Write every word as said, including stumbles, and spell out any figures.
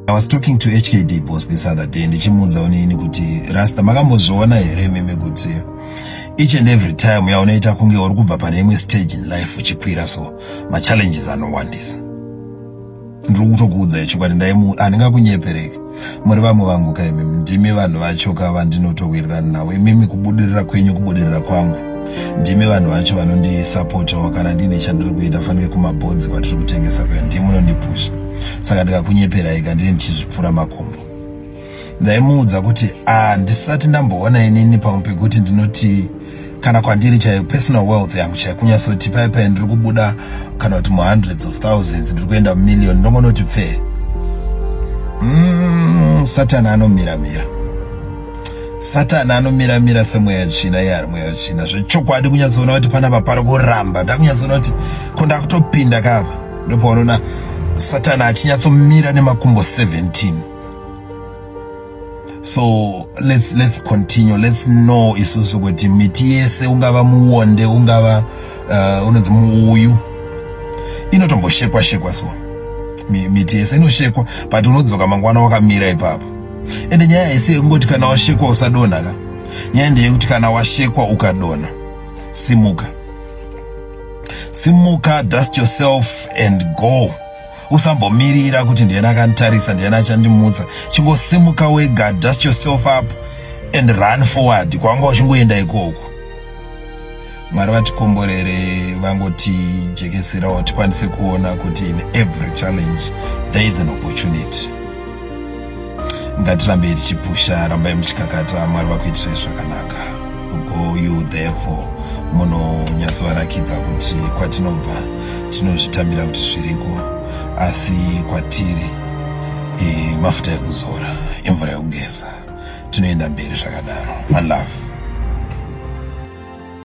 I was talking to H K D boss this other day ndichimunza unini kuti Rasta makambozviona here mimi kuti each and every time yaunoita kunge uri kubva pane imwe stage in life uchikwira so ma challenges anowandisa. Ndiri kutokuudza chokwadi ndaimu handingakunyepereke muri vamwe vangu kai mimi ndimi vanhu vacho kava ndinotowirirana navo imimi kubudirira kwenyu kubudirira kwangu ndimi vanhu vacho vanondisapota kana ndine chandiri kuita fanike kumabhodzi kwatiri kutengesa kuya ndimunondipusha saka ndikakunyeperai kandiri ndichizvipfura makombo. Ndaimuudza kuti ah ndisati ndamboona inini pamwe pekuti ndinoti kana kwandiri chaiyo personal wealth yangu chaikunyasoti paipai ndiri kubuda kana kuti mu hundreds of thousands ndiri kuenda million ndongonoti pfe mm, Satani anomiramira Satani anomiramira semweya tsvina iye ari mweya tsvina zvechokwadi kunyatsoona kuti panapa pari kuramba ndakunyatsoona kuti kundakutopinda kapa ndopaunoona Satani achinyatsomira nemakumbo seventeen. So let's let's continue. Let's know isusu kuti miti yese ungava muonde ungava uh, unonzi muuyu inotomboshekwa shekwa so miti yese inoshekwa but unodzoka mangwana wakamira ipapo. Ende nyaya yese ngoti kana washekwa usadona ka nyaya ndeye kuti kana washekwa ukadona simuka simuka, dust yourself and go. Usambomirira kuti ndiyena akantarisa ndiyena achandimutsa chingosimuka wega, dust yourself up and run forward kwanga uchingoenda ikoko. Mwari vatikomborere vangoti jekeserawo tikwanise kuona kuti in every challenge there is an opportunity. Ngatirambe tichipusha, rambai muchikakata, Mwari vakuitirai zvakanaka. Go you therefore munonyatsovarakidza kuti kwatinobva tinozvitambira kuti zviriko asi kwatiri e, mafuta ekuzora imvura yekugeza tinoenda mberi zvakadaro. One love.